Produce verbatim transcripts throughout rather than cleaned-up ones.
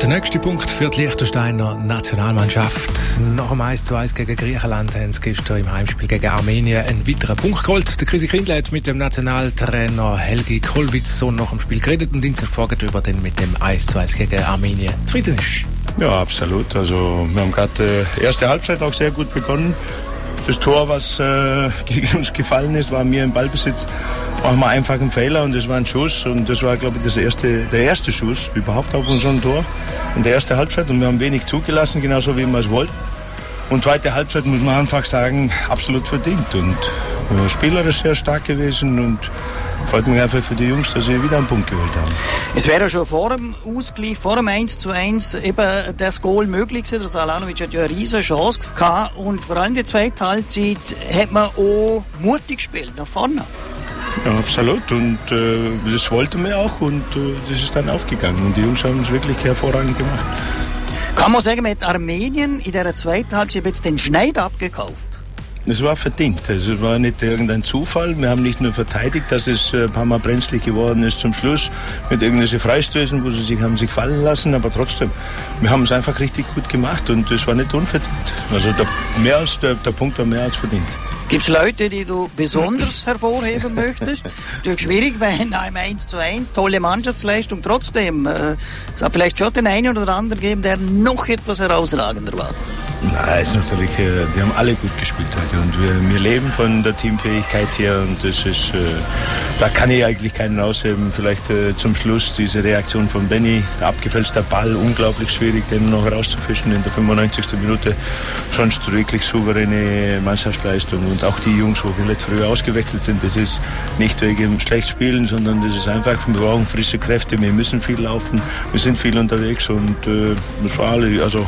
Der nächste Punkt für die Liechtensteiner Nationalmannschaft. Nach dem eins zu eins gegen Griechenland haben sie gestern im Heimspiel gegen Armenien einen weiteren Punkt geholt. Der Chrissy Kindle hat mit dem Nationaltrainer Helgi Kollwitz so nach dem Spiel geredet und ihn gefragt, ob er denn mit dem eins zu eins gegen Armenien zufrieden ist. Ja, absolut. Also wir haben gerade die erste Halbzeit auch sehr gut begonnen. Das Tor, was äh, gegen uns gefallen ist, war mir im Ballbesitz. Machen wir einfach einen Fehler und das war ein Schuss und das war, glaube ich, das erste, der erste Schuss überhaupt auf unserem Tor in der ersten Halbzeit und wir haben wenig zugelassen, genauso wie wir es wollten. Und zweite Halbzeit muss man einfach sagen, absolut verdient und äh, spielerisch sehr stark gewesen und freut mich einfach für die Jungs, dass sie wieder einen Punkt geholt haben. Es wäre schon vor dem Ausgleich, vor dem eins zu eins eben das Goal möglich gewesen. Der Salanovic hat ja eine riesige Chance gehabt und vor allem die zweite Halbzeit hat man auch mutig gespielt, nach vorne. Ja, absolut und äh, das wollten wir auch und äh, das ist dann aufgegangen und die Jungs haben es wirklich hervorragend gemacht. Kann man sagen, mit Armenien in der zweiten Halbzeit jetzt den Schneid abgekauft? Es war verdient. Es war nicht irgendein Zufall. Wir haben nicht nur verteidigt, dass es ein paar Mal brenzlig geworden ist zum Schluss mit irgendwelchen Freistößen, wo sie sich haben sich fallen lassen, aber trotzdem, wir haben es einfach richtig gut gemacht und es war nicht unverdient. Also der, mehr als, der, der Punkt war mehr als verdient. Gibt es Leute, die du besonders hervorheben möchtest? Natürlich schwierig, weil nach einem eins zu eins, tolle Mannschaftsleistung, trotzdem, äh, es hat vielleicht schon den einen oder anderen gegeben, der noch etwas herausragender war. Nein, es ist natürlich, die haben alle gut gespielt heute und wir, wir leben von der Teamfähigkeit her und das ist, äh, da kann ich eigentlich keinen ausheben. Vielleicht äh, zum Schluss diese Reaktion von Benny, der abgefälschte Ball, unglaublich schwierig, den noch rauszufischen in der fünfundneunzigsten Minute. Sonst wirklich souveräne Mannschaftsleistung und auch die Jungs, wo vielleicht früher ausgewechselt sind, das ist nicht wegen schlecht spielen, sondern das ist einfach, wir brauchen frische Kräfte, wir müssen viel laufen, wir sind viel unterwegs und äh, das war alle, also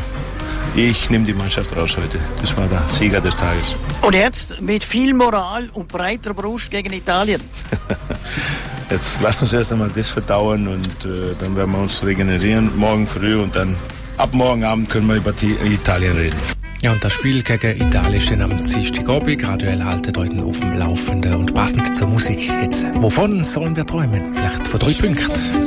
ich nehme die Mannschaft raus heute. Das war der Sieger des Tages. Und jetzt mit viel Moral und breiter Brust gegen Italien. Jetzt lasst uns erst einmal das verdauen und äh, dann werden wir uns regenerieren morgen früh und dann ab morgen Abend können wir über die Italien reden. Ja, und das Spiel gegen Italien ist dann am Dienstagabend. Radio haltet euch auf dem Laufenden und passend zur Musik. Jetzt, wovon sollen wir träumen? Vielleicht von drei Punkten.